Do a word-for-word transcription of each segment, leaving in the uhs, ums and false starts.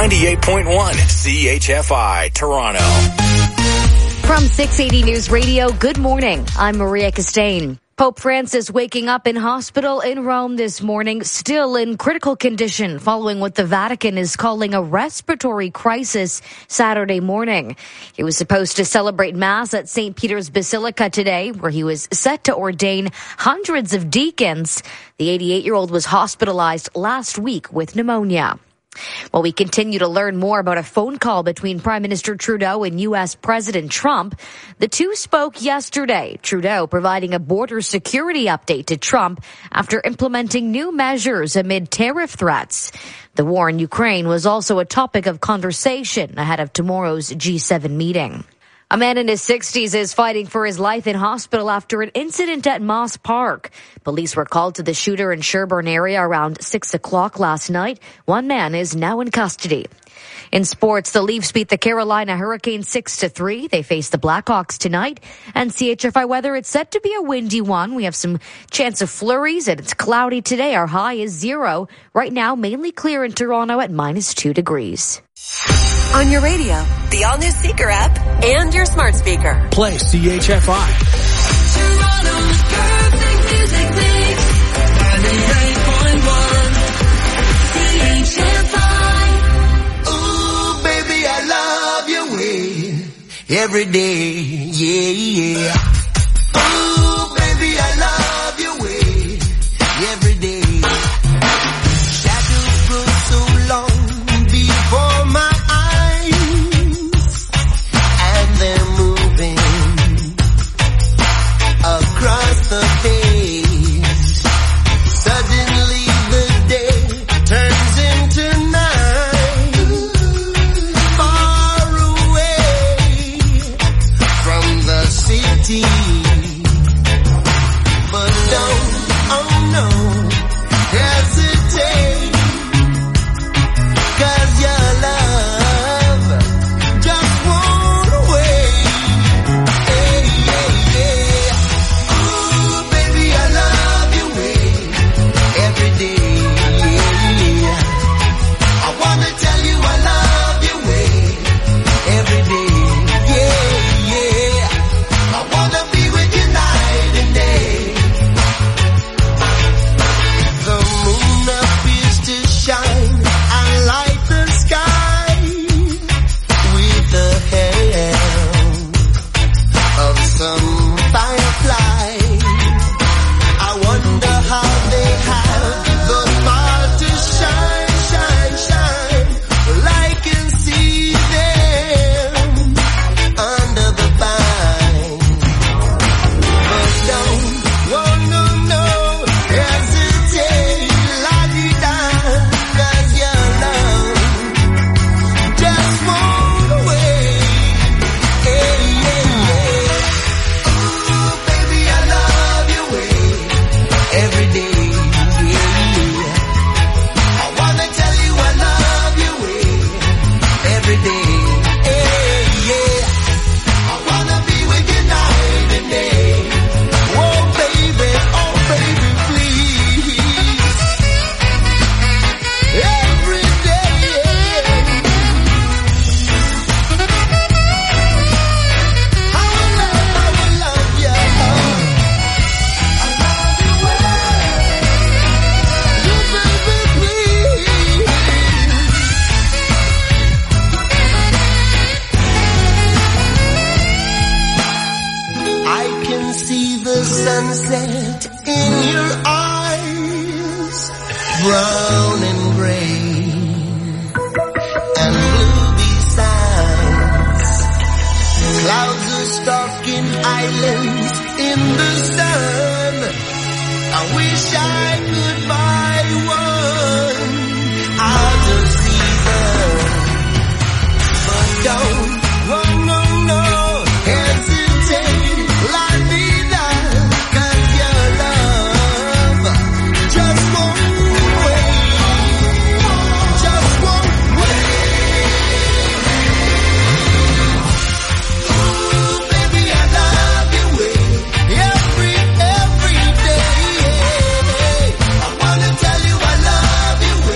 ninety-eight point one C H F I, Toronto. From six eighty News Radio, good morning. I'm Maria Castaigne. Pope Francis waking up in hospital in Rome this morning, still in critical condition following what the Vatican is calling a respiratory crisis Saturday morning. He was supposed to celebrate Mass at Saint Peter's Basilica today, where he was set to ordain hundreds of deacons. The eighty-eight-year-old was hospitalized last week with pneumonia. Well, we continue to learn more about a phone call between Prime Minister Trudeau and U S President Trump. The two spoke yesterday, Trudeau providing a border security update to Trump after implementing new measures amid tariff threats. The war in Ukraine was also a topic of conversation ahead of tomorrow's G seven meeting. A man in his sixties is fighting for his life in hospital after an incident at Moss Park. Police were called to the shooter in Sherbourne area around six o'clock last night. One man is now in custody. In sports, the Leafs beat the Carolina Hurricanes six to three. They face the Blackhawks tonight. And C H F I weather, it's set to be a windy one. We have some chance of flurries, and it's cloudy today. Our high is zero. Right now, mainly clear in Toronto at minus two degrees. On your radio, the all-new Seeker app, and your smart speaker. Play C H F I. Toronto's perfect music mix. ninety-eight point one C H F I. Ooh, baby, I love your way every day, yeah, yeah. Ooh, baby, I love your way every day. Shadows grow so long before my they're moving across the page. Suddenly the day turns into night. Far away from the city. But don't, oh no, hesitate. 'Cause your love just won't wait. Hey, yeah, yeah. Ooh, baby, I love your way every day. Yeah. I wanna tell you I love your way every day. Yeah, yeah. I wanna be with you night and day. The moon appears to shine and light the sky with the help of some firefly. I wonder how they have the power to shine, shine, shine. Well, I can see them under the vine. But don't, oh no, no, hesitate, la-di-da, 'cause your love just won't wait. Hey, yeah, yeah. Ooh, baby, I love your way every day. Yeah. I wanna tell you I love your way every day. Hey, yeah. I wanna be with you night and day. Oh, baby, oh, baby, please. Every day. I will love, I will love you. I love you well. You baby, please. I can see the sunset in your eyes, brown and gray and blue besides. Clouds are stalking islands in the sun. I wish I could buy one out of season. But don't, oh no, no, hesitate, la-di-da, 'cause your love just won't wait, just won't wait. Ooh, baby, I love your way every, every day. I wanna tell you I love your way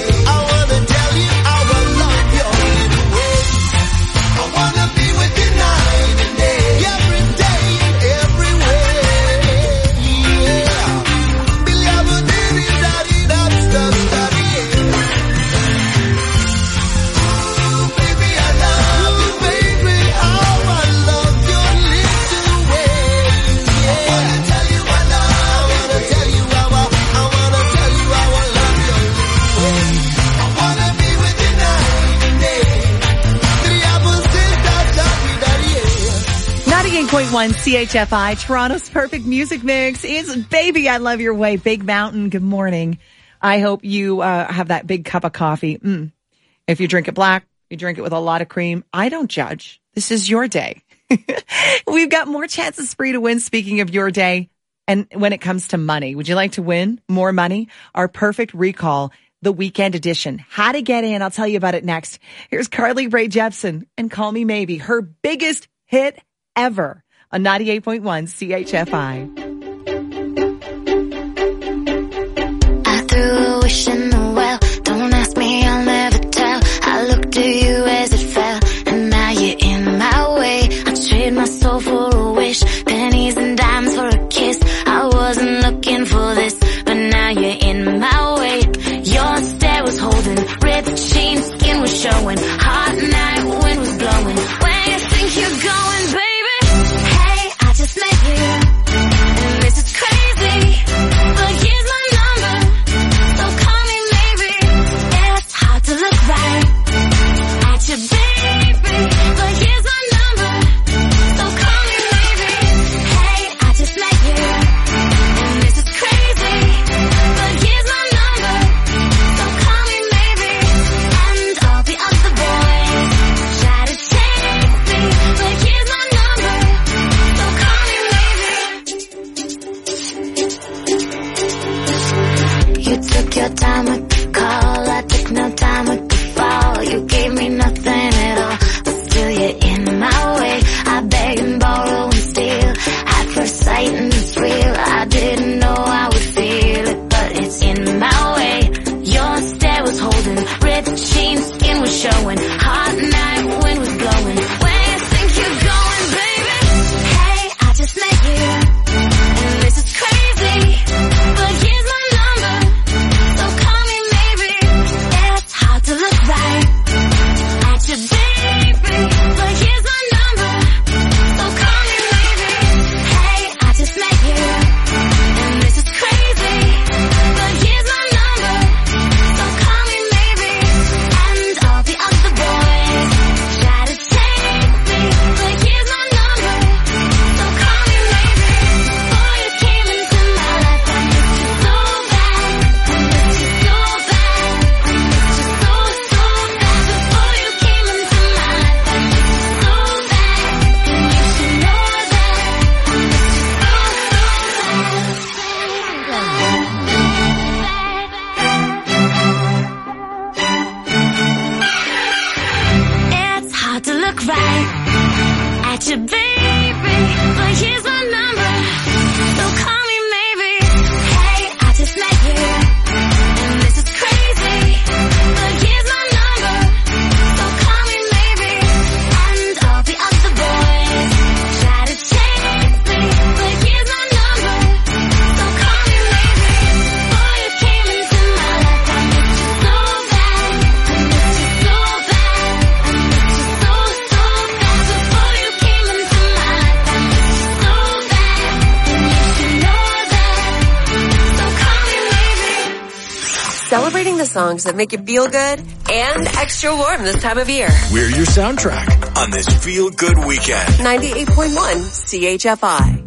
point one C H F I, Toronto's perfect music mix. It's Baby, I Love Your Way. Big Mountain, good morning. I hope you uh, have that big cup of coffee. Mm. If you drink it black, you drink it with a lot of cream. I don't judge. This is your day. We've got more chances for you to win, speaking of your day. And when it comes to money, would you like to win more money? Our perfect recall, the weekend edition. How to get in, I'll tell you about it next. Here's Carly Rae Jepsen and Call Me Maybe, her biggest hit ever on ninety-eight point one C H F I. I threw a wish in the well. Don't ask me, I'll never tell. I looked to you as it fell, and now you're in my way. I trade my soul for a wish, pennies and dimes for a kiss. I wasn't looking for this, but now you're in my way. Your stare was holding, ripped jeans, skin was showing. Hot night, wind was blowing. Where you think you're going, baby? Hey, I just met you, and this is crazy, but here's my number, so call me maybe. It's hard to look right at you, baby, but here's my number, so call me maybe. Hey, I just met you, and this is crazy, but here's my number, so call me maybe. And all the other boys try to take me, but here's my number, so call me maybe. You took your time with the call, I took no time with the fall. You gave me nothing at all, but still you're in my way. I beg and borrow and steal at first sight, and it's real. I didn't know I would feel it, but it's in my way. Your stare was holding, ripped jeans, skin was showing. Hot night, wind was blowing. Where you think you're going, baby? Hey, I just met you, and this is crazy, but here's my number, so call me maybe. It's hard to look right at you, baby, but here's my number, so call me maybe. Hey, I just met you, and this is crazy, but here's my number, so call me maybe. And all the other boys try to take me, but here's my number, so call me maybe. Before you came into my life, I missed you so bad, I missed you so bad, I missed you so, so bad. Before you came into my life, I missed you so bad, and you should know that I missed you so, so bad. It's hard to look right at you, baby, but here's my number, so call me maybe. Hey, I just met you, and this is crazy, but here's my number, so call me maybe. And all the other boys try to chase me, but here's my number, so call me maybe. Before you came into my life, I missed you so bad, I missed you so bad, I missed you so, so bad. Before you came into my life, I missed you so bad, and you should know that, so call me maybe. Celebrating the songs that make you feel good and extra warm this time of year. We're your soundtrack on this feel-good weekend. ninety-eight point one C H F I.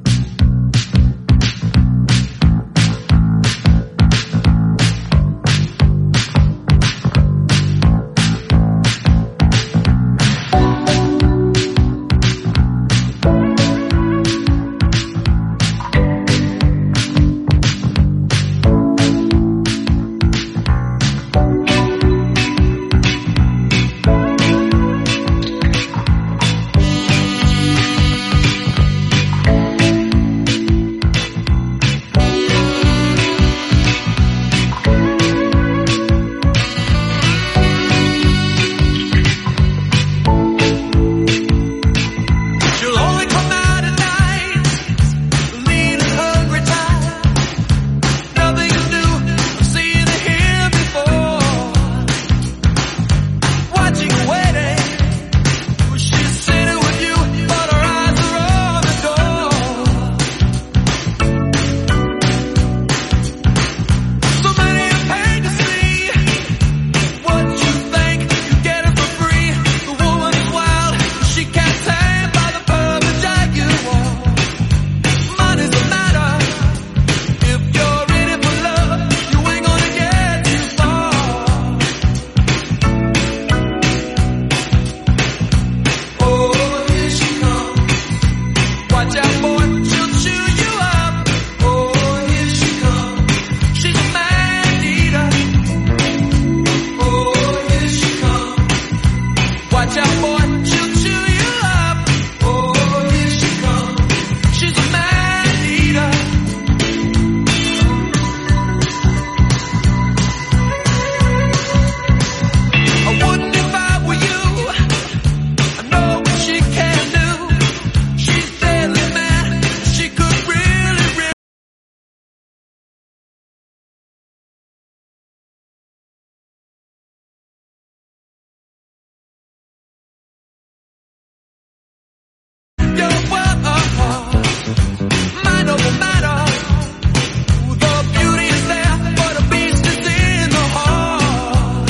your world. Mind over matter. The beauty is there, but the beast is in the heart.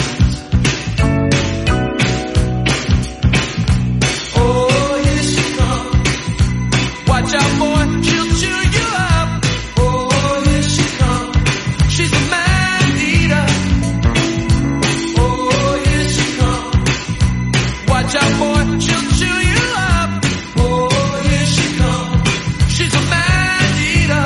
Oh, here she comes. Watch out, boy, she'll chew you up. Oh, here she comes. She's a man eater. Oh, here she comes. Watch out, boy, she'll chew you up. Oh, here she comes. She's a man eater.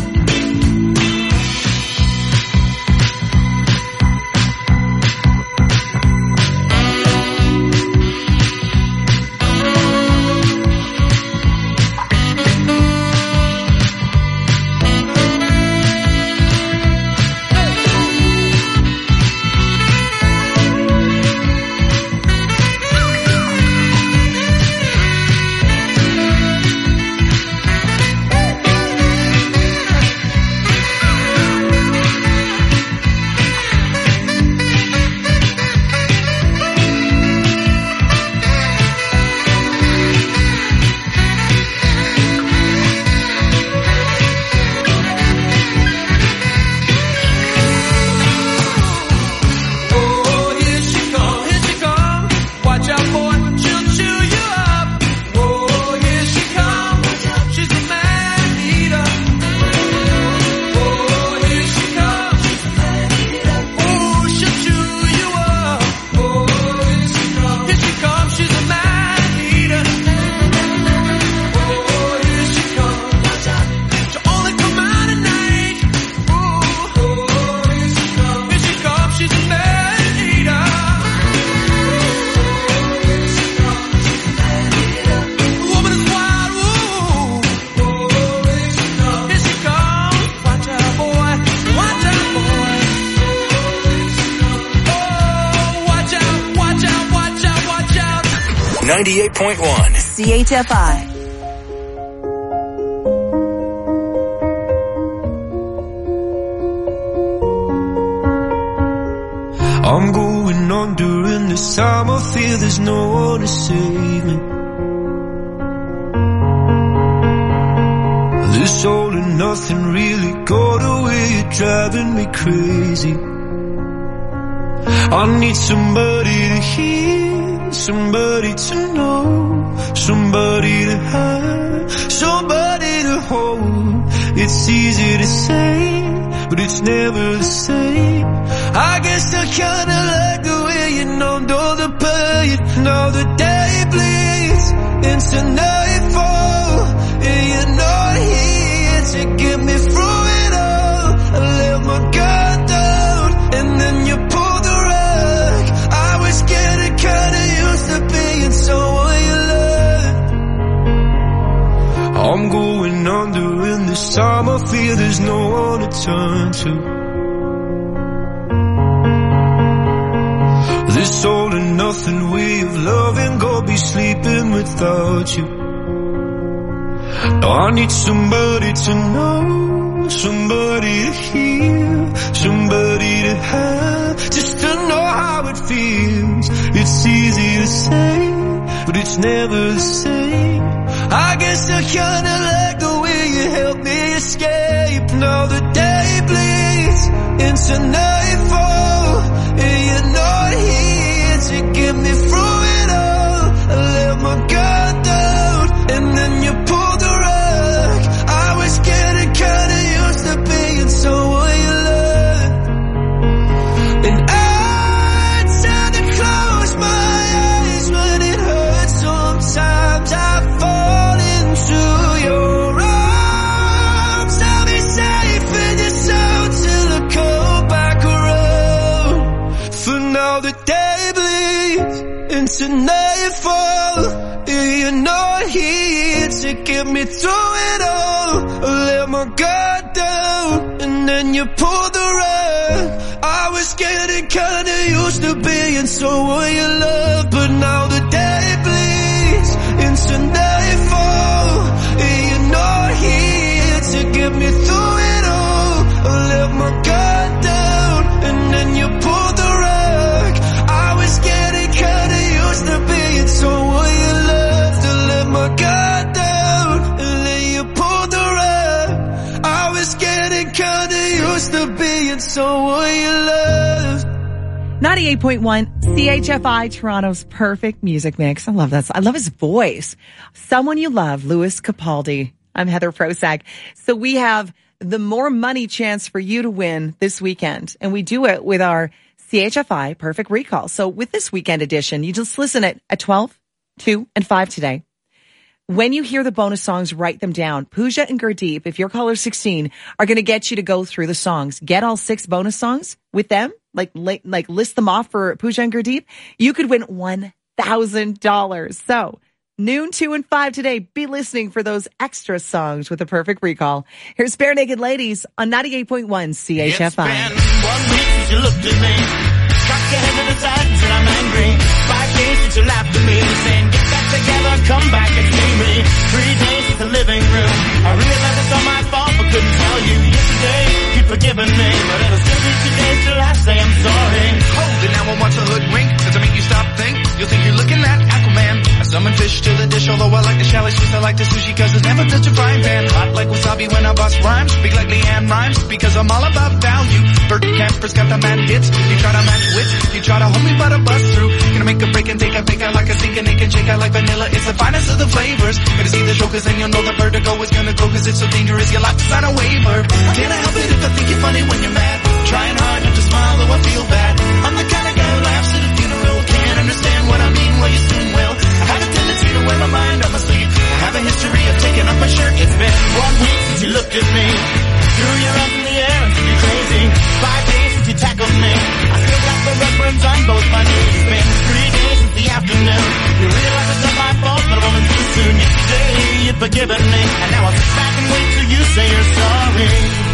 Oh, here she comes, here she comes. Watch out, boy, she'll chew you up. Oh, here she comes. She's a man eater. Oh, here she comes. Oh, she'll chew you up. Oh, here she comes. Here she comes. She's a man eater. Oh, here she comes. She'll only come out at night. Oh, here she comes. Here she comes. She's a man eater. The woman is wild. Ooh. Here she comes. Watch out, boy. Watch out, boy. Oh, watch out, watch out, watch out, watch out. ninety-eight point one. C H F I. I'm going on during this time. I feel there's no one to save me. This all and nothing really got away. You're driving me crazy. I need somebody to hear, somebody to know, somebody to have, somebody to hold. It's easy to say, but it's never the same. I guess I kinda like the way you numbed all the pain. Now the day bleeds into nightfall, and you're not here to get me through it all. I let my guard down, and then you pulled the rug. I was getting kinda used to being someone you loved. I'm going under, and this time I feel there's no one to turn to. This all and nothing way of loving, go be sleeping without you. Now I need somebody to know, somebody to hear, somebody to have, just to know how it feels. It's easy to say, but it's never the same. I guess I kinda like the way you help me escape. Now the day bleeds into nightfall, and you're not here to get me through it all. I let my guard down, and then you pulled the rug. I was getting kinda used to being someone you loved. And I tend to close my eyes when it hurts. Sometimes I fall into your arms. I'll be safe in your soul till I come back around. For now the day bleeds into nightfall, and you're not here to get me through it all. I let my guard down, and then you pulled the rug. I was getting kinda used to being someone you love, but now the day bleeds into nightfall, and you're not here to get me through it all. I let my guard down, and then you pulled the rug. I was getting kinda used to being someone you loved. I let my guard down. ninety-eight point one C H F I, Toronto's perfect music mix. I love that. I love his voice. Someone You Love, Louis Capaldi. I'm Heather Prosack. So we have the more money chance for you to win this weekend. And we do it with our C H F I Perfect Recall. So with this weekend edition, you just listen at, at twelve, two, and five today. When you hear the bonus songs, write them down. Pooja and Gurdeep, if you're caller sixteen, are going to get you to go through the songs. Get all six bonus songs with them, like like list them off for Pooja and Gurdeep. You could win one thousand dollars. So noon, two, and five today, be listening for those extra songs with the Perfect Recall. Here's Bare Naked Ladies on ninety-eight point one C H F I. It's been one week since you looked at me. Cocked your head to the side and said I'm angry. Five days since you laughed at me, saying get back together, come back and see me. Three days in the living room. I realized it's all my fault, but couldn't tell you. Yesterday, you'd forgiven me, but it'll still be two days till I say I'm sorry. Hold it now, I want to hoodwink. Does it make you stop think? You'll think you're looking at Aquaman. I summon fish to the dish, although I like the shallow fish, I like the sushi, cause it's never touch a frying pan. Hot like wasabi when I bust rhymes. Speak like Leanne rhymes, because I'm all about value. Bert Camper's got the mad hits. You try to match wits, you try to hold me but I bust through. Gonna make a break and take a pick out like a sink and naked shake out like vanilla. It's the finest of the flavors. Gonna see the show cause then you'll know the vertigo is gonna go cause it's so dangerous. You'll have to sign a waiver. Can't I help it if I think you're funny when you're mad? Trying hard not to smile though I feel bad. I'm the kind of guy who laughs at a funeral. Can't understand what I mean, well you soon will. I have a tendency to wear my mind on my sleeve. I have a history of taking off my shirt. It's been one week since you looked at me. Threw your arms in the air and said you're crazy. Five days since you tackled me. I still got the red burns on both my knees. It's been three days since the afternoon. You realize it's not my fault, but I'm only too soon. Yesterday you'd forgiven me, and now I'll sit back and wait till you say you're sorry.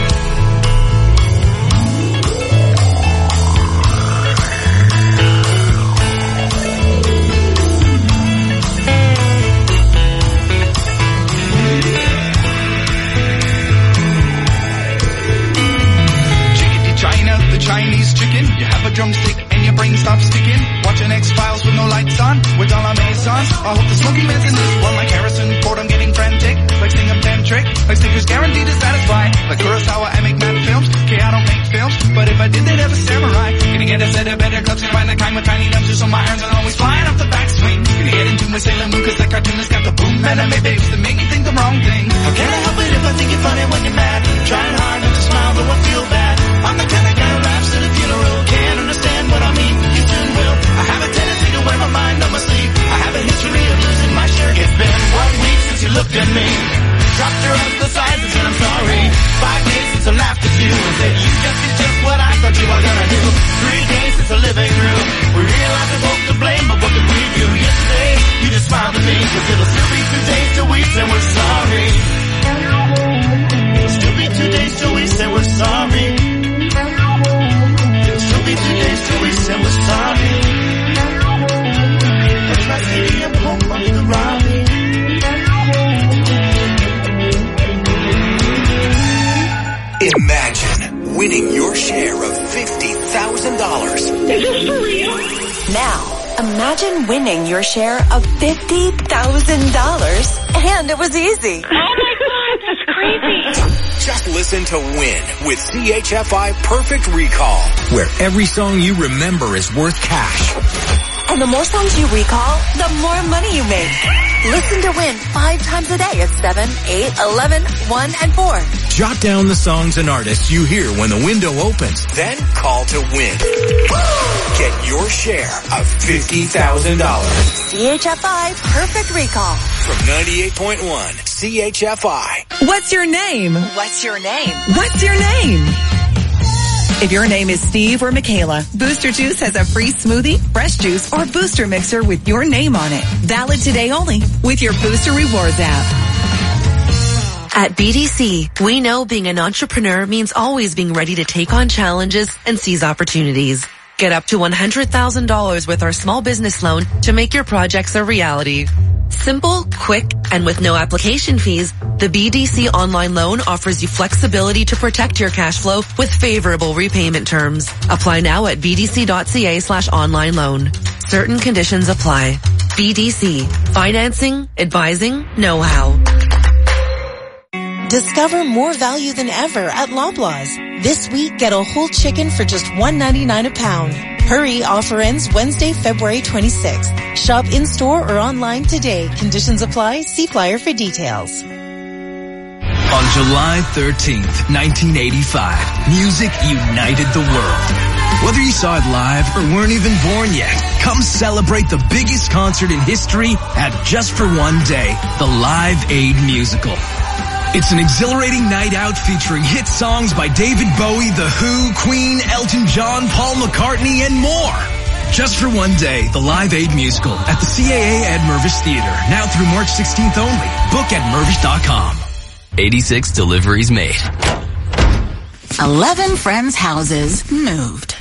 Chinese chicken, you have a drumstick and your brain stops sticking. Watching X-Files with no lights on, with all our maisons. I hope the smoky man's in this one like Harrison Ford. I'm getting frantic, like sing I'm tantric, like Snickers guaranteed to satisfy. Like Kurosawa, I make mad films. Okay, I don't make films, but if I did, they'd have a samurai. Gonna get a set of better clubs and find the kind with tiny dumpsters, so my irons are always flying off the backswing. Gonna get into my Sailor Moon cause that cartoonist got the boom anime babes that make me think the wrong thing. How can I help it if I think you're funny when you're mad? Trying hard not to smile, though I feel bad. I'm the kind of guy who laughs at a funeral. Can't understand what I mean, you soon will. I have a tendency to wear my mind on my sleeve. I have a history of losing my shirt. It's been one week since you looked at me. Dropped your arms to the sides and said I'm sorry. Five days since I laughed at you and said you just did just what I thought you were gonna do. Three days since the living room. We realized we're both to blame, but what could we do? Yesterday, you just smiled at me, cause it'll still be two days till we say we're sorry. It'll still be two days till we say we're sorry. It'll still be two days till we say we're sorry. Put my C D up home under the Robbie. Imagine winning your share of fifty thousand dollars. Is this for real? Now, imagine winning your share of fifty thousand dollars, and it was easy. Oh my God, that's crazy. Just listen to Win with C H F I Perfect Recall, where every song you remember is worth cash. And the more songs you recall, the more money you make. Listen to Win five times a day at seven, eight, eleven, one, and four. Jot down the songs and artists you hear when the window opens. Then call to win. Get your share of fifty thousand dollars. C H F I Perfect Recall. From ninety-eight point one C H F I. What's your name? What's your name? What's your name? If your name is Steve or Michaela, Booster Juice has a free smoothie, fresh juice, or booster mixer with your name on it. Valid today only with your Booster Rewards app. At B D C, we know being an entrepreneur means always being ready to take on challenges and seize opportunities. Get up to one hundred thousand dollars with our small business loan to make your projects a reality. Simple, quick, and with no application fees, the B D C online loan offers you flexibility to protect your cash flow with favorable repayment terms. Apply now at bdc.ca slash online loan. Certain conditions apply. B D C. Financing, advising, know-how. Discover more value than ever at Loblaws. This week, get a whole chicken for just one ninety-nine a pound. Hurry, offer ends Wednesday, February twenty-sixth. Shop in-store or online today. Conditions apply. See flyer for details. On July thirteenth, nineteen eighty-five, music united the world. Whether you saw it live or weren't even born yet, come celebrate the biggest concert in history at Just for One Day, the Live Aid Musical. It's an exhilarating night out featuring hit songs by David Bowie, The Who, Queen, Elton John, Paul McCartney, and more. Just for One Day, the Live Aid Musical at the C A A at Mervish Theater, now through March sixteenth only. Book at mervish dot com. eighty-six deliveries made. Eleven friends' houses moved.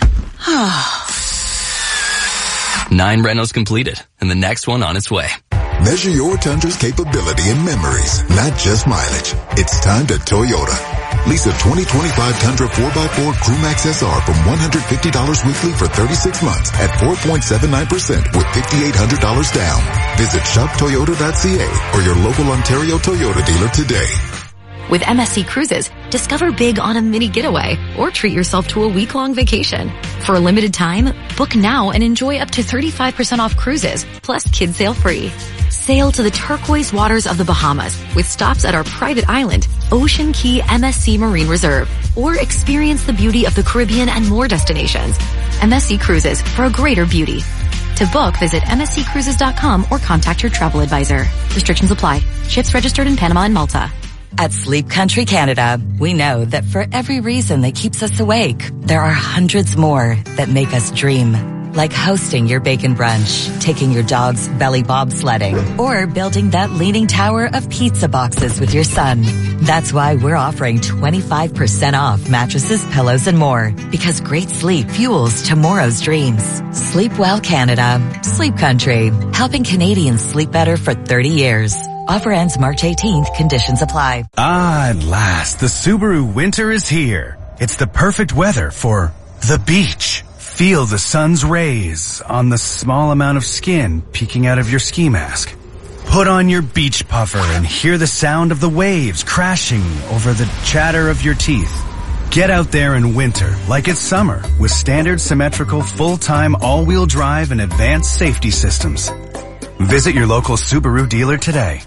Nine rentals completed, and the next one on its way. Measure your Tundra's capability and memories, not just mileage. It's time to Toyota. Lease a twenty twenty-five Tundra four by four Crewmax S R from one hundred fifty dollars weekly for thirty-six months at four point seven nine percent with five thousand eight hundred dollars down. Visit shop toyota dot c a or your local Ontario Toyota dealer today. With M S C Cruises, discover big on a mini getaway or treat yourself to a week-long vacation. For a limited time, book now and enjoy up to thirty-five percent off cruises, plus kids sail free. Sail to the turquoise waters of the Bahamas with stops at our private island, Ocean Key M S C Marine Reserve, or experience the beauty of the Caribbean and more destinations. M S C Cruises for a greater beauty. To book, visit m s c cruises dot com or contact your travel advisor. Restrictions apply. Ships registered in Panama and Malta. At Sleep Country Canada, we know that for every reason that keeps us awake, there are hundreds more that make us dream. Like hosting your bacon brunch, taking your dog's belly bobsledding, or building that leaning tower of pizza boxes with your son. That's why we're offering twenty-five percent off mattresses, pillows, and more. Because great sleep fuels tomorrow's dreams. Sleep well, Canada. Sleep Country. Helping Canadians sleep better for thirty years. Offer ends March eighteenth. Conditions apply. Ah, at last, the Subaru winter is here. It's the perfect weather for the beach. Feel the sun's rays on the small amount of skin peeking out of your ski mask. Put on your beach puffer and hear the sound of the waves crashing over the chatter of your teeth. Get out there in winter like it's summer with standard symmetrical full-time all-wheel drive and advanced safety systems. Visit your local Subaru dealer today.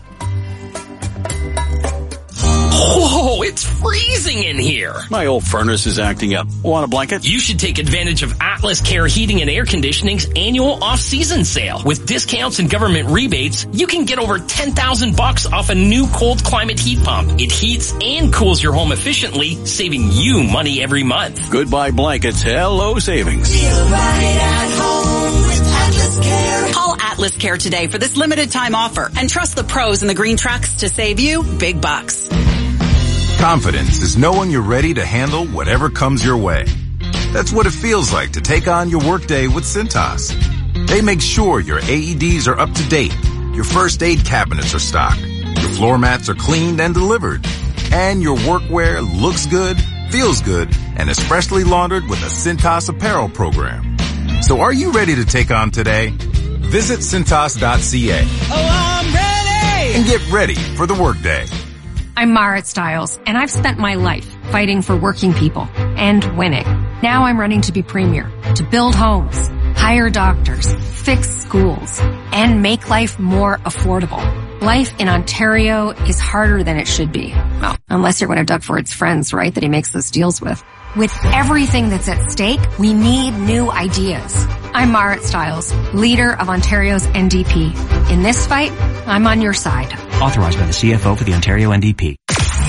Whoa, it's freezing in here. My old furnace is acting up. Want a blanket? You should take advantage of Atlas Care Heating and Air Conditioning's annual off-season sale. With discounts and government rebates, you can get over ten thousand bucks off a new cold climate heat pump. It heats and cools your home efficiently, saving you money every month. Goodbye blankets. Hello savings. Feel right at home with Atlas Care. Call Atlas Care today for this limited time offer and trust the pros in the green trucks to save you big bucks. Confidence is knowing you're ready to handle whatever comes your way. That's what it feels like to take on your workday with Cintas. They make sure your A E Ds are up to date, your first aid cabinets are stocked, your floor mats are cleaned and delivered, and your workwear looks good, feels good, and is freshly laundered with a Cintas apparel program. So are you ready to take on today? Visit cintas dot c a. Oh, I'm ready! And get ready for the workday. I'm Marit Stiles, and I've spent my life fighting for working people and winning. Now I'm running to be premier, to build homes, hire doctors, fix schools, and make life more affordable. Life in Ontario is harder than it should be. Well, unless you're one of Doug Ford's friends, right, that he makes those deals with. With everything that's at stake, we need new ideas. I'm Marit Stiles, leader of Ontario's N D P. In this fight, I'm on your side. Authorized by the C F O for the Ontario N D P.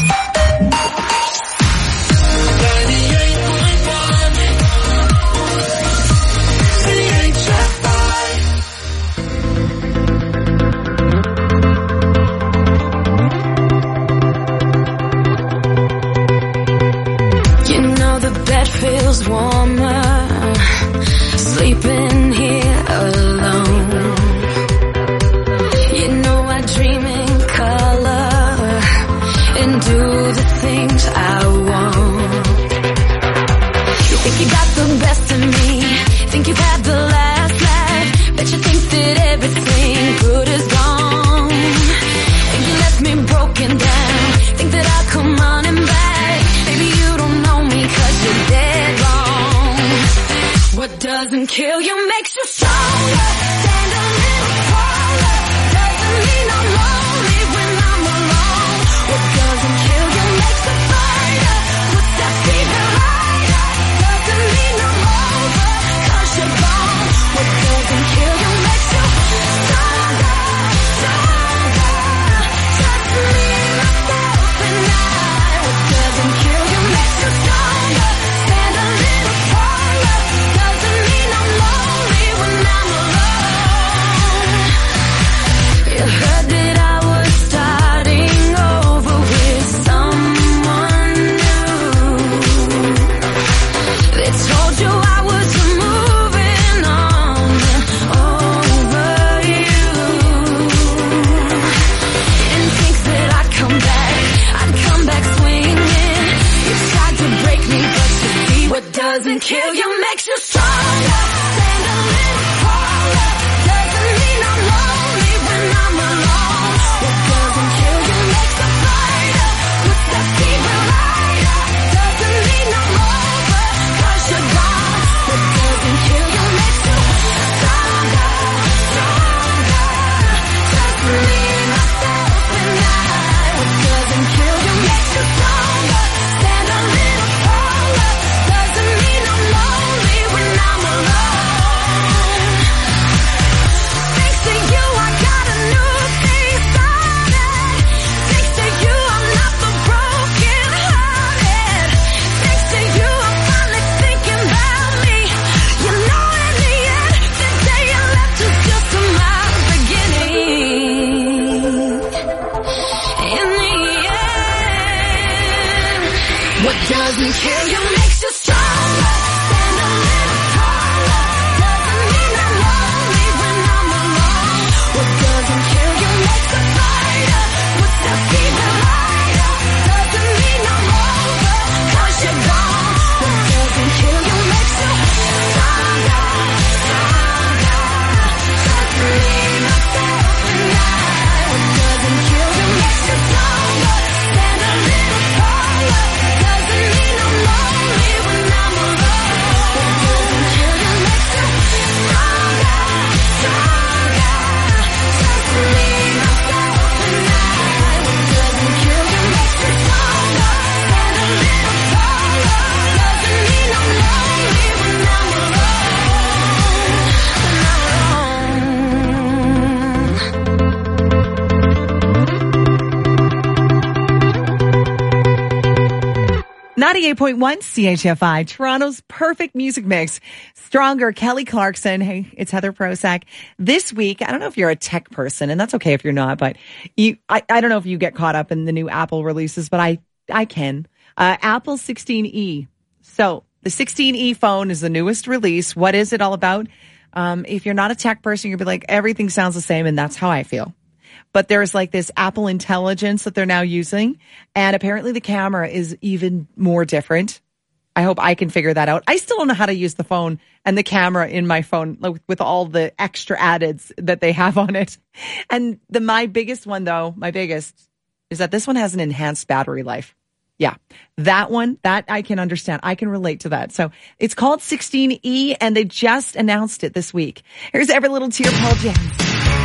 Feels warmer sleeping here alone. You know I dream in color and do the things ninety-eight point one C H F I, Toronto's perfect music mix. Stronger, Kelly Clarkson. Hey, it's Heather Prosack. This week, I don't know if you're a tech person, and that's okay if you're not, but you, I, I don't know if you get caught up in the new Apple releases, but I, I can. Uh, Apple sixteen E. So the sixteen E phone is the newest release. What is it all about? Um, if you're not a tech person, you'll be like, everything sounds the same, and that's how I feel. But there's like this Apple Intelligence that they're now using. And apparently the camera is even more different. I hope I can figure that out. I still don't know how to use the phone and the camera in my phone, like, with all the extra addeds that they have on it. And the my biggest one, though, my biggest, is that this one has an enhanced battery life. Yeah, that one, that I can understand. I can relate to that. So it's called sixteen E, and they just announced it this week. Here's Every Little Tear, Paul James.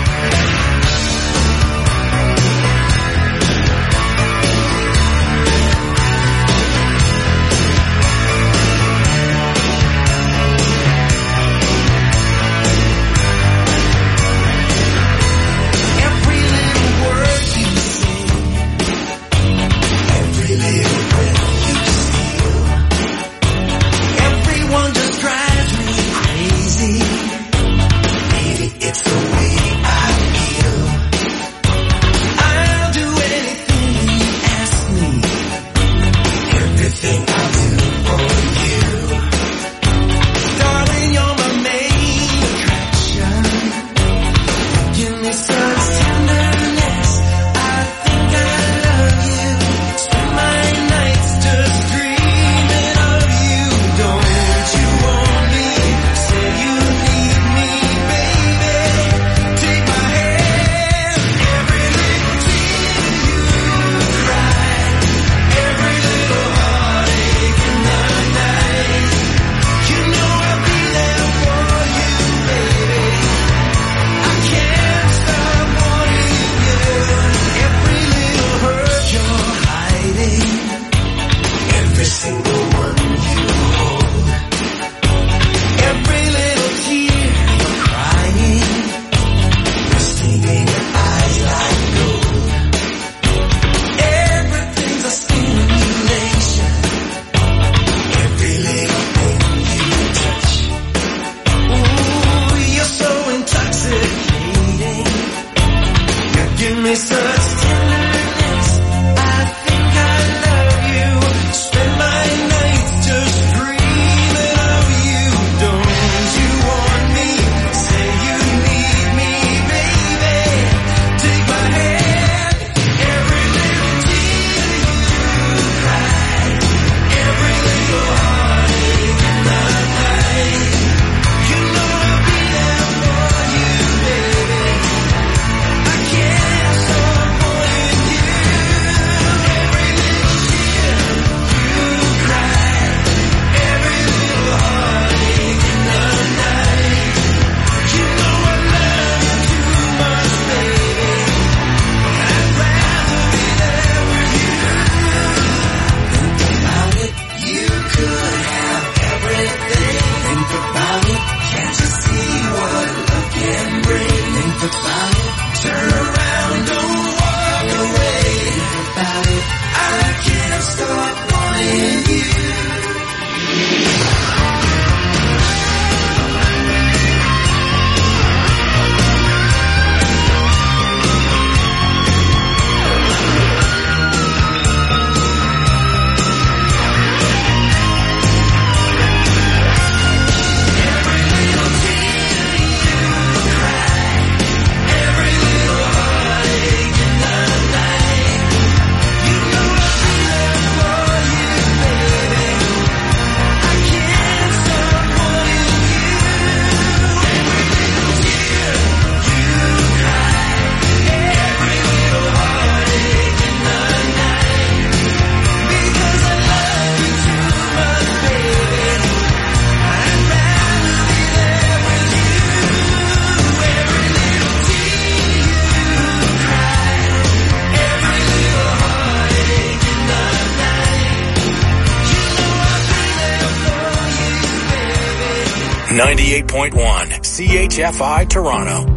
ninety-eight point one C H F I Toronto.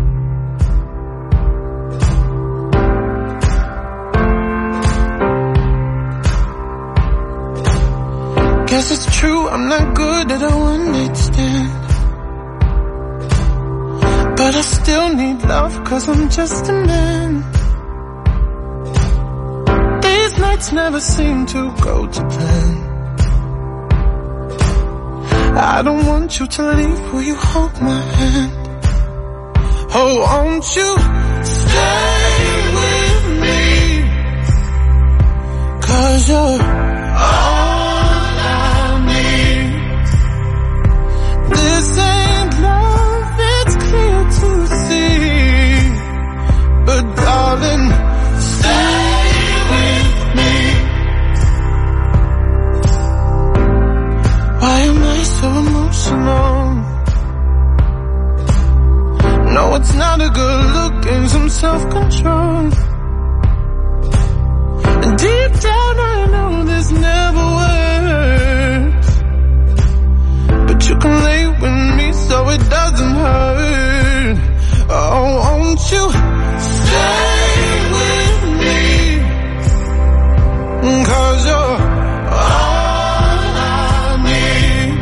Yes, it's true, I'm not good at a one-night stand. But I still need love, cause I'm just a man. These nights never seem to go to plan. I don't want you to leave, will you hold my hand? Oh, won't you stay with me? Cause you're all I need. This ain't love, it's clear to see. But darling, stay with me. Why am I so emotional? No, it's not a good look, and some self-control. And deep down I know this never works. But you can lay with me so it doesn't hurt. Oh, won't you stay with me? Cause you're all I need.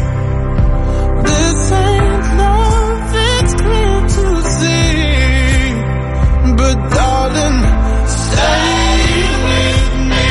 This ain't love, it's clear to see. But darling, stay with me.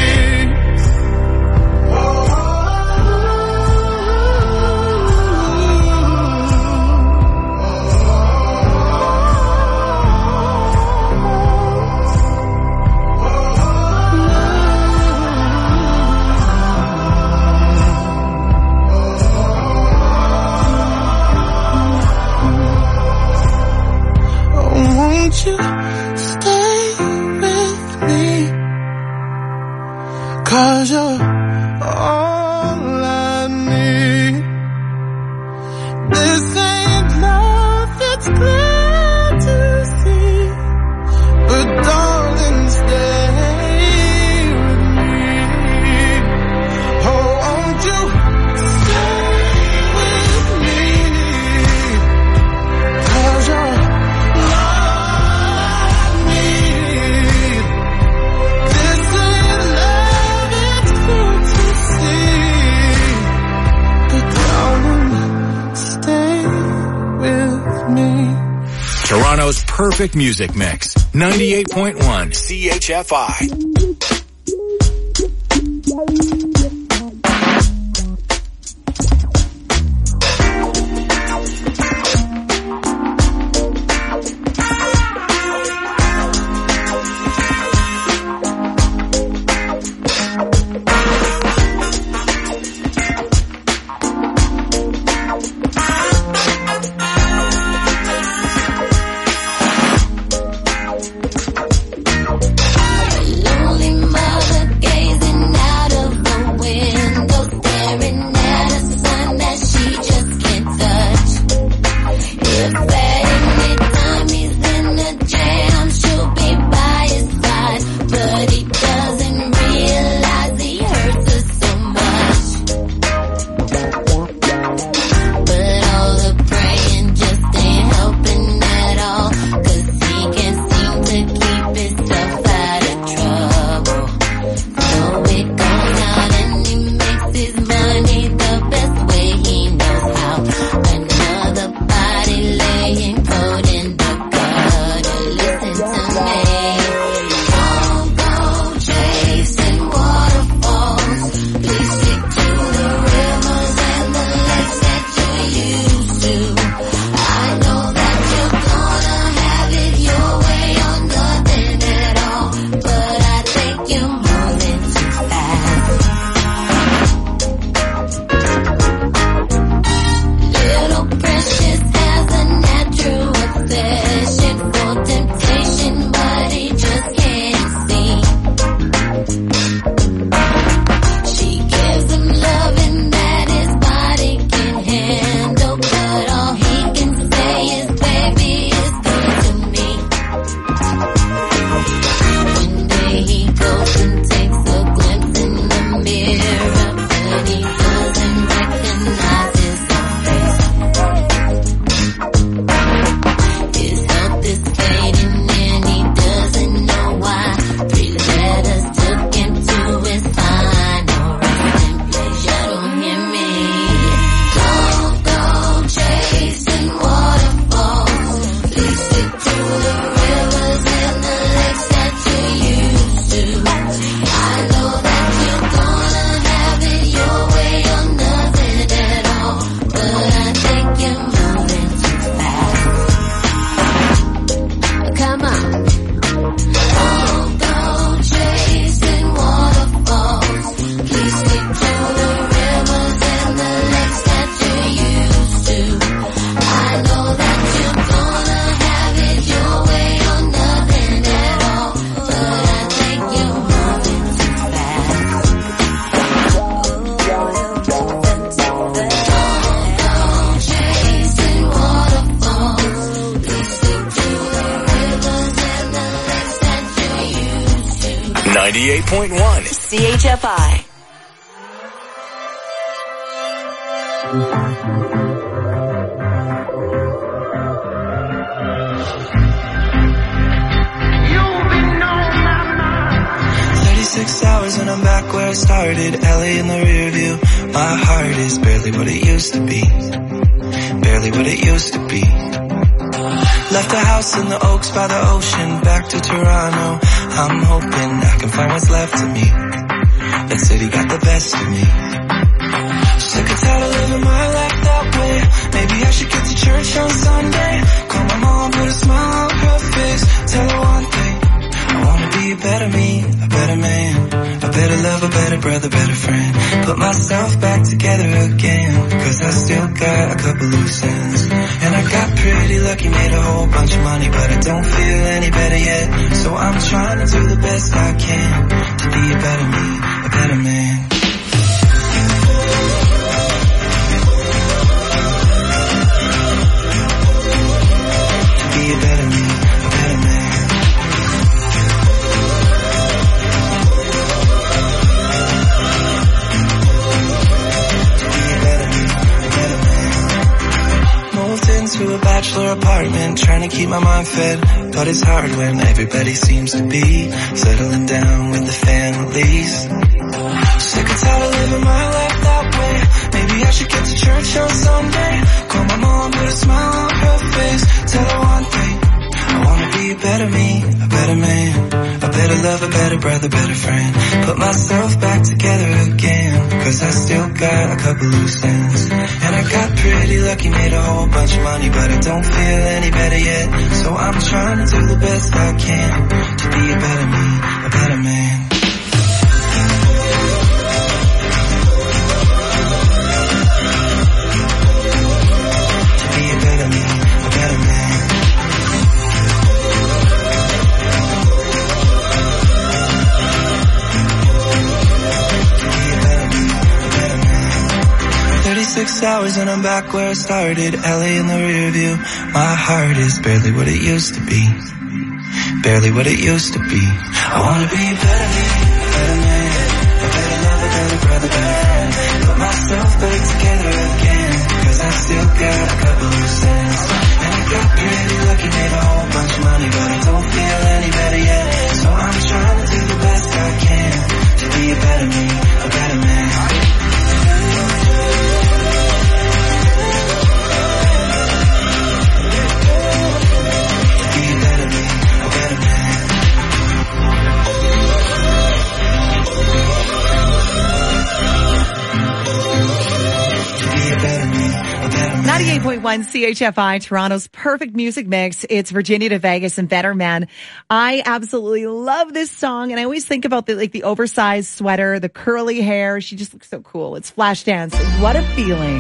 Won't you stay with me? Cause you're all I need. This ain't love, it's clear to see. But darling, stay with me. Oh, won't you stay with me? Cause you're Toronto's perfect music mix. ninety-eight point one C H F I. Money the best way he knows how. Another body laying ninety-eight point one C H F I. thirty-six hours and I'm back where I started. L A in the rear view. My heart is barely what it used to be. Barely what it used to be. Left the house in the Oaks by the ocean. Back to Toronto. I'm hoping I can find what's left of me. That city got the best of me. Sick and tired of living my life that way. Maybe I should get to church on Sunday. Call my mom, put a smile on her face. Tell her one thing. I wanna be a better me, a better man, a better lover, better brother, better friend. Put myself back together again, cause I still got a couple loose ends. And I got pretty lucky, made a whole bunch of money, but I don't feel any better yet. So I'm trying to do the best I can, to be a better me, a better man. To be a better me, a better man. To a bachelor apartment, trying to keep my mind fed, but it's hard when everybody seems to be settling down with the families. Sick and tired of living my life that way. Maybe I should get to church on Sunday. Call my mom, put a smile on her face. Tell her one thing. I wanna be a better me, a better man, a better lover, better brother, better friend. Put myself back together again, cause I still got a couple loose ends. And I got pretty lucky, made a whole bunch of money, but I don't feel any better yet. So I'm trying to do the best I can, to be a better me, a better man. To be a better me, a better man. thirty-six hours and I'm back where I started. L A in the rear view. My heart is barely what it used to be. Barely what it used to be. I wanna be a better me, a better man, a better lover, better brother, better friend. Put myself back together again, cause I still got a couple loose ends. And I got pretty lucky, made a whole bunch of money, but I don't feel any better yet. So I'm trying to do the best I can, to be a better me, a better man. ninety-eight point one C H F I, Toronto's perfect music mix. It's Virginia to Vegas and Better Man. I absolutely love this song, and I always think about the like the oversized sweater, the curly hair. She just looks so cool. It's Flashdance. What a feeling.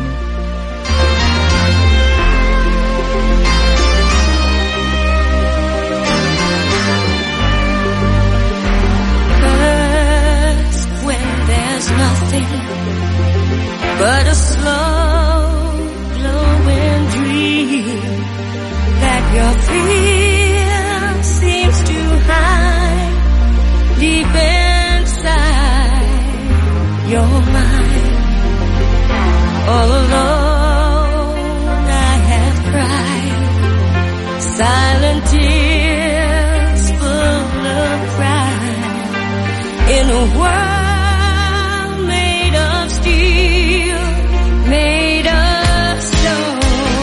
Ask when there's nothing but a slow glowing dream that your fear seems to hide deep inside your mind. All alone I have cried silent tears full of pride in a world made of steel, made of stone.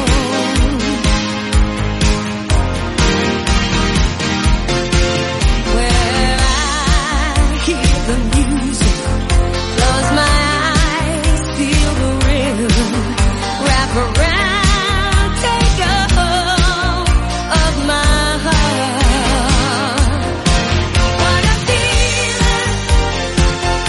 Where I hear the music, close my eyes, feel the rhythm, wrap around, take a hold of my heart. What a feeling.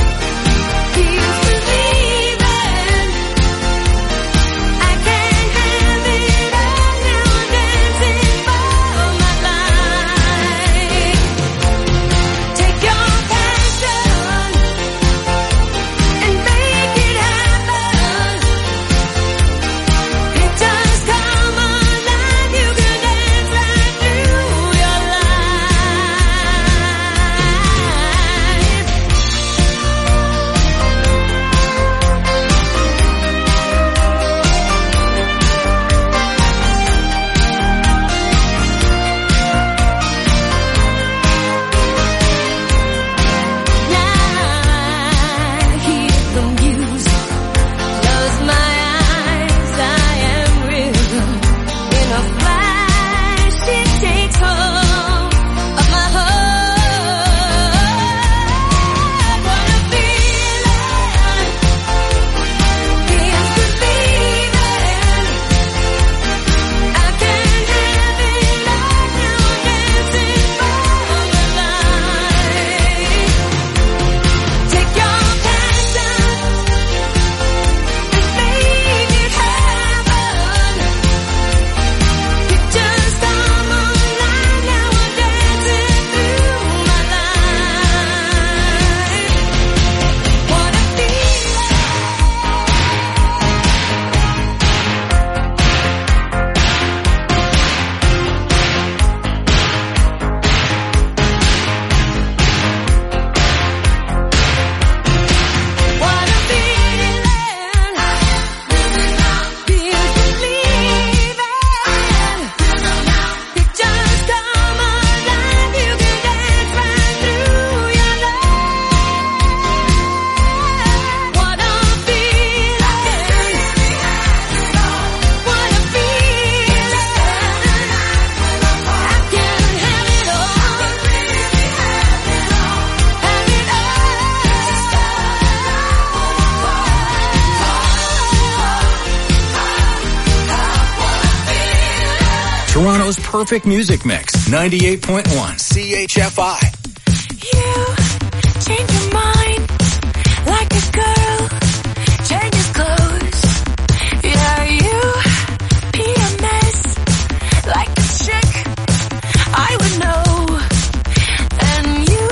perfect music mix. ninety-eight point one C H F I. You change your mind like a girl changes clothes. Yeah, you pee a mess like a chick I would know. And you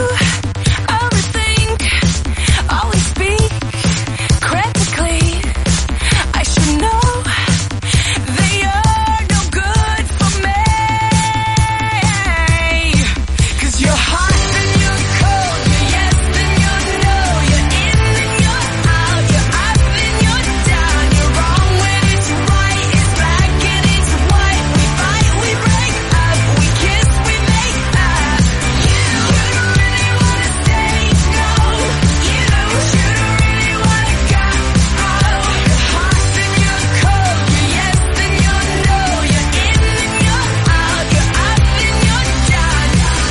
overthink, always speak critically. I should know that you're no good for me. 'Cause you're hot and you're cold, you're yes and you're no, you're in and you're out, you're up and you're down, you're wrong when it's right, it's black and it's white. We fight, we break up, we kiss, we make up. You shouldn't really wanna stay, no. You shouldn't really wanna go. You're hot and you're cold, you're yes and you're no, you're in and you're out, you're up and you're down.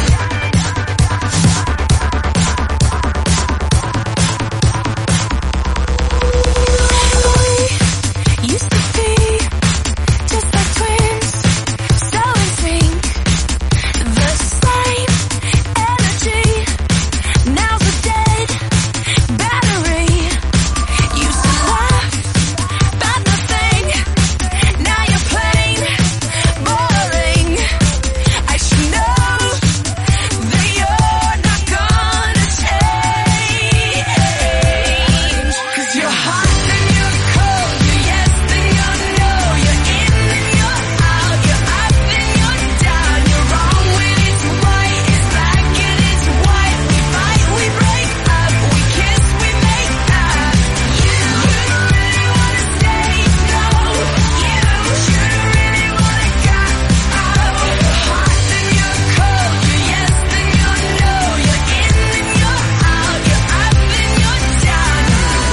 We used to be just like twins, so in sync, the same energy. Now's a dead battery. Used to laugh about nothing, now you're plain boring. I should know that you're not gonna change. 'Cause you're hot and you're cold, you're yes and you're no, you're in and you're out, you're up and you're down, you're wrong when it's right, it's black and it's white. We fight, we break up, we kiss, we make up. You shouldn't really wanna stay, no. You shouldn't really wanna go. You're hot and you're cold, you're yes and you're no, you're in and you're out, you're up and you're down.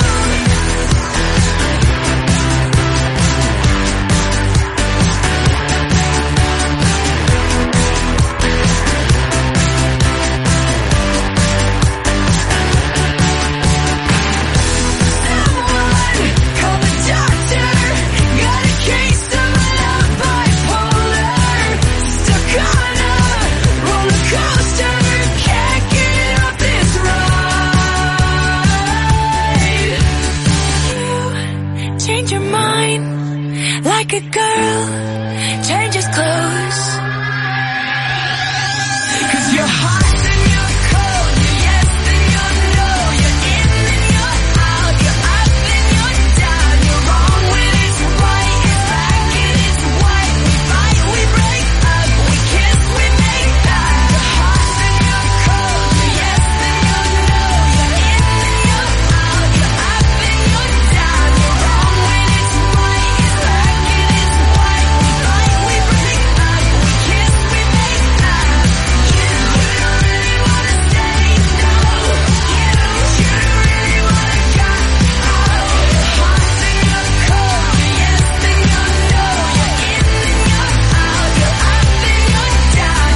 Call the doctor, got a case of love bipolar, stuck on a roller coaster, can't get off this ride. You change your mind like a girl changes clothes. 'Cause you're hot and you're cold, you're yes and you're no, you're in and you're out, you're up and you're down, you're wrong when it's right, it's black and it's white. We fight, we break up, we kiss, we make up. You're hot and you're cold, you're yes and you're no, you're in and you're out, you're up and you're down, you're wrong when it's right, it's black and it's white. We fight, we break up, we kiss, we make up. You shouldn't really wanna stay, no. You shouldn't really wanna go. You're hot and you're cold, you're yes and you're no, you're in and you're out, you're up and you're down.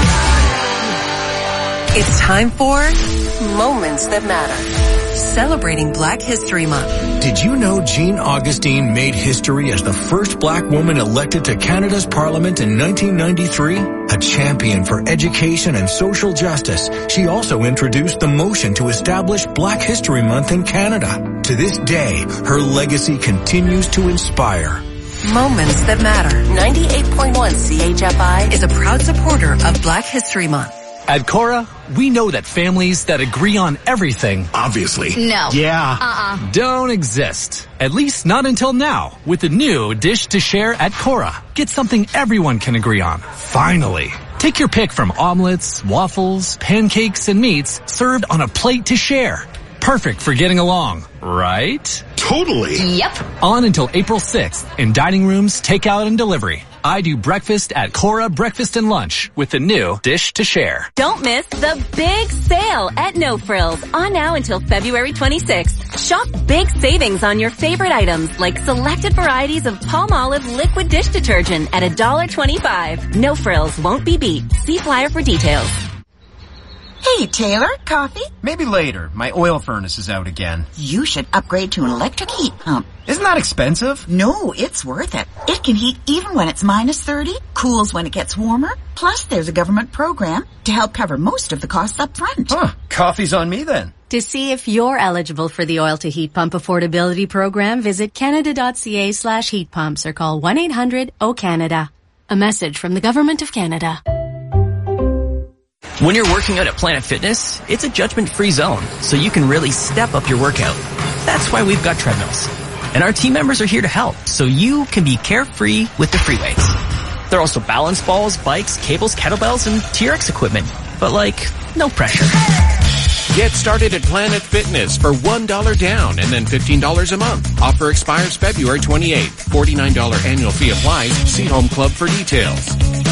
It's time for Moments That Matter. Celebrating Black History Month. Did you know Jean Augustine made history as the first black woman elected to Canada's Parliament in nineteen ninety-three? A champion for education and social justice, she also introduced the motion to establish Black History Month in Canada. To this day, her legacy continues to inspire. Moments That Matter. ninety-eight point one C H F I is a proud supporter of Black History Month. At Cora, we know that families that agree on everything, obviously, No. yeah, Uh-uh. don't exist. At least not until now, with the new Dish to Share at Cora. Get something everyone can agree on. Finally. Take your pick from omelets, waffles, pancakes, and meats served on a plate to share. Perfect for getting along, right? Totally. Yep. On until April sixth in dining rooms, takeout, and delivery. I do breakfast at Cora Breakfast and Lunch with the new Dish to Share. Don't miss the big sale at No Frills on now until February twenty-sixth. Shop big savings on your favorite items like selected varieties of Palmolive liquid dish detergent at one dollar twenty-five. No Frills won't be beat. See flyer for details. Hey, Taylor, coffee? Maybe later. My oil furnace is out again. You should upgrade to an electric heat pump. Isn't that expensive? No, it's worth it. It can heat even when it's minus thirty, cools when it gets warmer. Plus, there's a government program to help cover most of the costs up front. Huh, coffee's on me then. To see if you're eligible for the Oil to Heat Pump Affordability Program, visit canada.ca slash heat pumps or call one eight hundred O Canada. A message from the Government of Canada. When you're working out at Planet Fitness, it's a judgment-free zone, so you can really step up your workout. That's why we've got treadmills. And our team members are here to help, so you can be carefree with the free weights. There are also balance balls, bikes, cables, kettlebells, and T R X equipment. But like, no pressure. Get started at Planet Fitness for one dollar down and then fifteen dollars a month. Offer expires February twenty-eighth. forty-nine dollars annual fee applies. See Home Club for details.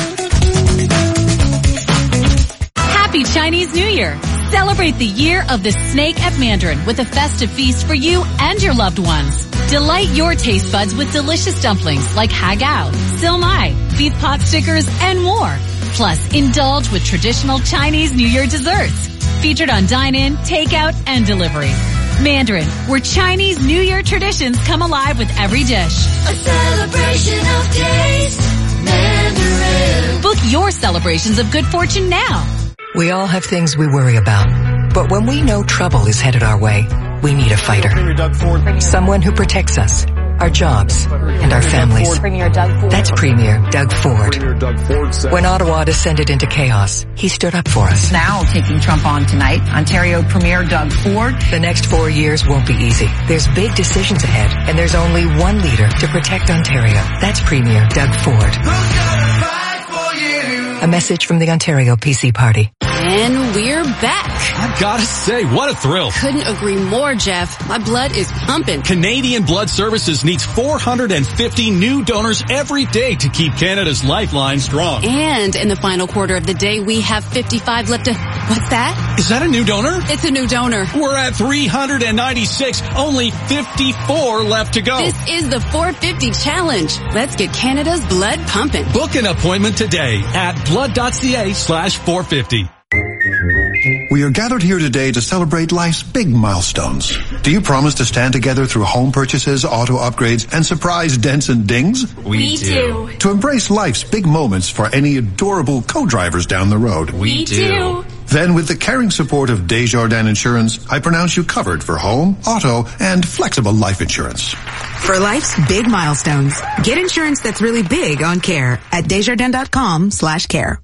Happy Chinese New Year! Celebrate the year of the snake at Mandarin with a festive feast for you and your loved ones. Delight your taste buds with delicious dumplings like hagao, silmai, beef pot stickers, and more. Plus, indulge with traditional Chinese New Year desserts. Featured on dine-in, takeout, and delivery. Mandarin, where Chinese New Year traditions come alive with every dish. A celebration of taste. Mandarin. Book your celebrations of good fortune now. We all have things we worry about. But when we know trouble is headed our way, we need a fighter. Someone who protects us, our jobs, and our families. That's Premier Doug Ford. When Ottawa descended into chaos, he stood up for us. Now taking Trump on tonight, Ontario Premier Doug Ford. The next four years won't be easy. There's big decisions ahead, and there's only one leader to protect Ontario. That's Premier Doug Ford. A message from the Ontario P C Party. And we're back. I gotta say, what a thrill. Couldn't agree more, Jeff. My blood is pumping. Canadian Blood Services needs four hundred fifty new donors every day to keep Canada's lifeline strong. And in the final quarter of the day, we have fifty-five left to... What's that? Is that a new donor? It's a new donor. We're at three hundred ninety-six, only fifty-four left to go. This is the four fifty challenge. Let's get Canada's blood pumping. Book an appointment today at blood.ca slash 450. We are gathered here today to celebrate life's big milestones. Do you promise to stand together through home purchases, auto upgrades, and surprise dents and dings? We, we do. do. To embrace life's big moments for any adorable co-drivers down the road? We, we do. Then with the caring support of Desjardins Insurance, I pronounce you covered for home, auto, and flexible life insurance. For life's big milestones, get insurance that's really big on care at Desjardins.com slash care.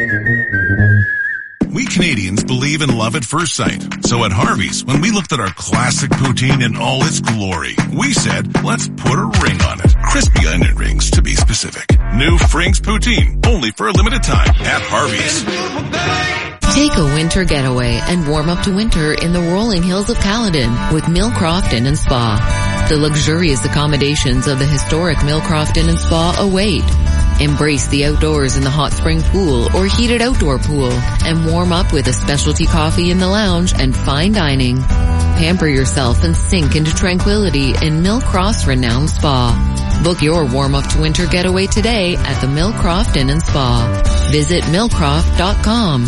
We Canadians believe in love at first sight. So at Harvey's, when we looked at our classic poutine in all its glory, we said, let's put a ring on it. Crispy onion rings, to be specific. New Frings Poutine, only for a limited time at Harvey's. Take a winter getaway and warm up to winter in the rolling hills of Caledon with Millcroft Inn and Spa. The luxurious accommodations of the historic Millcroft Inn and Spa await. Embrace the outdoors in the hot spring pool or heated outdoor pool and warm up with a specialty coffee in the lounge and fine dining. Pamper yourself and sink into tranquility in Millcroft's renowned spa. Book your warm up to winter getaway today at the Millcroft Inn and Spa. Visit millcroft dot com.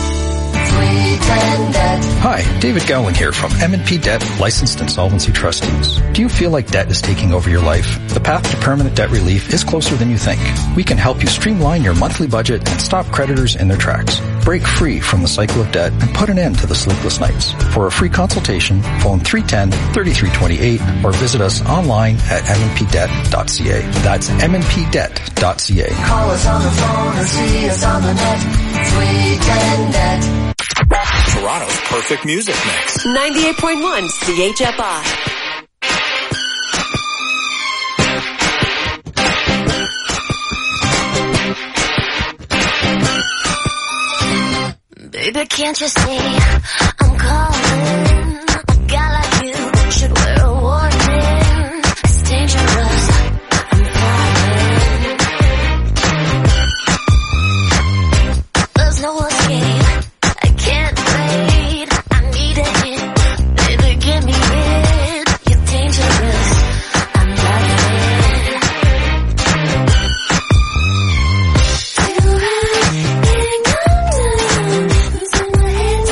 Hi, David Gowling here from M and P Debt, licensed insolvency trustees. Do you feel like debt is taking over your life? The path to permanent debt relief is closer than you think. We can help you streamline your monthly budget and stop creditors in their tracks. Break free from the cycle of debt and put an end to the sleepless nights. For a free consultation, phone three one zero, three three two eight or visit us online at m n p debt dot c a. That's m n p debt dot c a. Call us on the phone or see us on the net. three ten net. Toronto's perfect music mix. ninety-eight point one C H F I. Baby, can't you see I'm calling? A guy like you should wear a warning. It's dangerous. I'm falling. There's no escape. I can't wait. I need a hit. Baby, give me it. You're dangerous. I'm loving it. Do I think I'm done?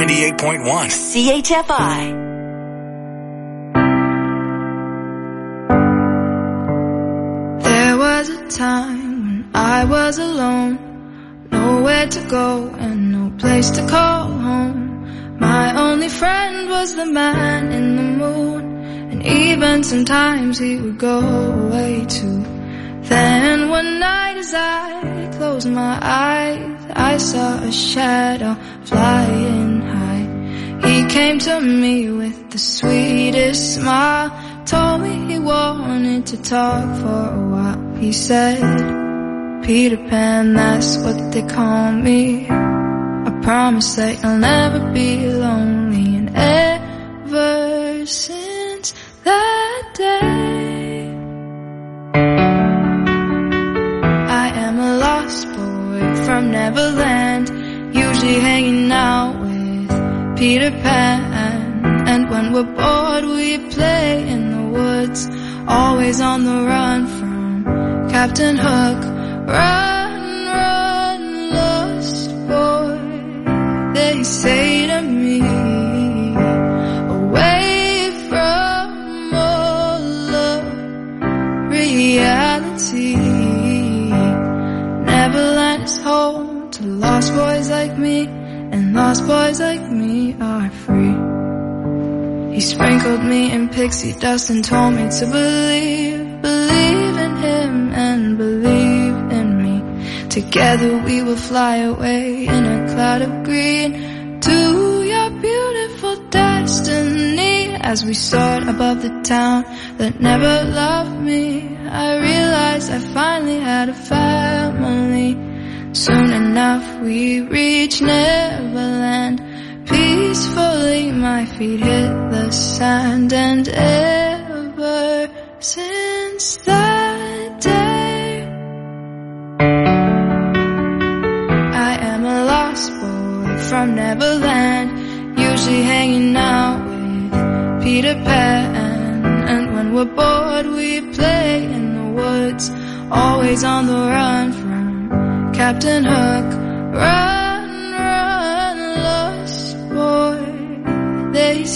ninety-eight point one. C H F I. There was a time when I was alone, nowhere to go and no place to call home. My only friend was the man in the moon, and even sometimes he would go away too. Then one night as I closed my eyes, I saw a shadow flying high. He came to me with the sweetest smile, told me he wanted to talk for a while. He said, Peter Pan, that's what they call me. I promise that you'll never be lonely. And ever since that day, I am a lost boy from Neverland, usually hanging out with Peter Pan. And when we're bored we play in the woods, always on the run from Captain Hook. Run, run, lost boy, they say to me, away from all of reality. Neverland is home to lost boys like me, and lost boys like me are free. He sprinkled me in pixie dust and told me to believe, believe in him and believe in me. Together we will fly away in a cloud of green to your beautiful destiny. As we soared above the town that never loved me, I realized I finally had a family. Soon enough we reached Neverland. Peacefully my feet hit the sand, and ever since that day, I am a lost boy from Neverland, usually hanging out with Peter Pan. And when we're bored we play in the woods, always on the run from Captain Hook. Run,